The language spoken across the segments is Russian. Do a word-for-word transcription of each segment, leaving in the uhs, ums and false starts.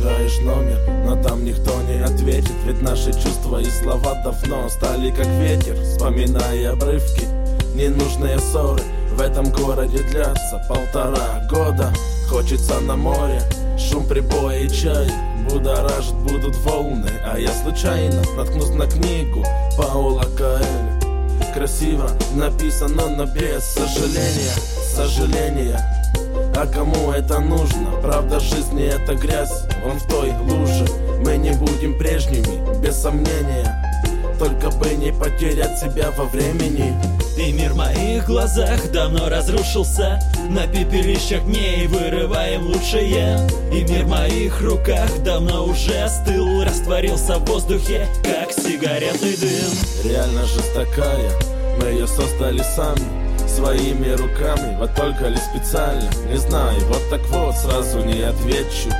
набираешь номер, но там никто не ответит. Ведь наши чувства и слова давно стали как ветер. Вспоминая обрывки, ненужные ссоры в этом городе длятся полтора года. Хочется на море, шум прибоя и чай. Будоражит будут волны, а я случайно наткнусь на книгу Паула Коэльо. Красиво написано, но без сожаления. Сожаления, а кому это нужно? Правда жизни это грязь, вон в той луже. Мы не будем прежними, без сомнения. Только бы не потерять себя во времени. И мир в моих глазах давно разрушился. На пепелищах дней вырываем лучшее. И мир в моих руках давно уже остыл. Растворился в воздухе, как сигаретный дым. Реальность такая, мы ее создали сами, своими руками, вот только ли специально. Не знаю, вот так вот сразу не отвечу.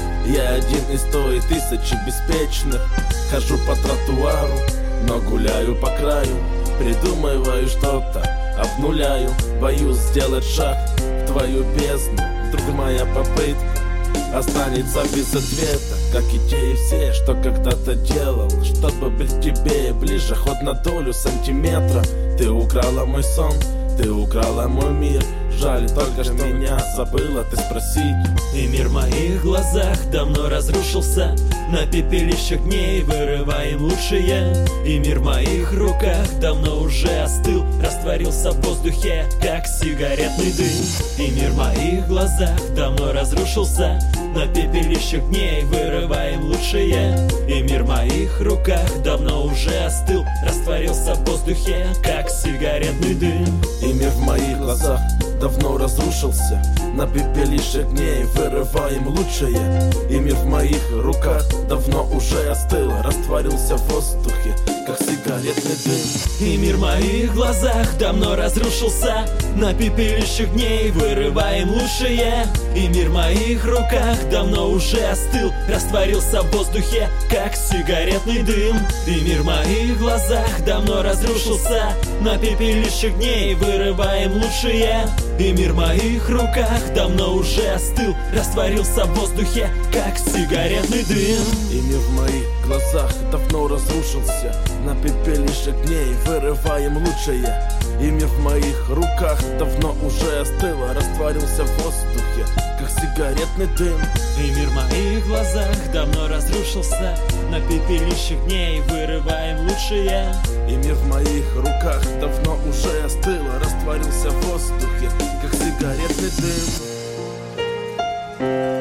Я один из той тысячи беспечных. Хожу по тротуару, но гуляю по краю. Придумываю что-то, обнуляю. Боюсь сделать шаг в твою бездну. Вдруг моя попытка останется без ответа, как и те и все, что когда-то делал, чтобы быть тебе ближе хоть на долю сантиметра. Ты украла мой сон, ты украла мой мир. Жаль только, что меня забыла ты спросить. И мир в моих глазах давно разрушился. На пепелищах дней вырываем лучшее. И мир в моих руках давно уже остыл. Растворился в воздухе, как сигаретный дым. И мир в моих глазах давно разрушился. На пепелищах дней вырываем лучшее. И мир в моих руках давно уже остыл. Растворился в воздухе, как сигаретный дым. И мир в моих глазах давно разрушился. На пепелищах дней вырываем лучшее. И мир в моих руках давно уже остыл. Растворился в воздухе, как сигаретный дым. И мир в моих глазах давно разрушился. На пепелищах дней вырываем лучшее. И мир в моих руках давно уже остыл. Растворился в воздухе, как сигаретный дым. И мир в моих глазах давно разрушился. На пепелищах дней вырываем лучшее. И мир в моих руках давно уже остыл. Растворился в воздухе, как сигаретный дым. И мир в моих глазах давно разрушился. На пепелищах дней вырываем лучшее. И мир в моих руках давно уже остыл. Растворился в воздухе, как сигаретный дым. И мир в моих глазах давно разрушился. На пепелищах дней вырываем лучшее. И мир в моих руках давно уже остыл. Растворился в воздухе, как сигаретный дым.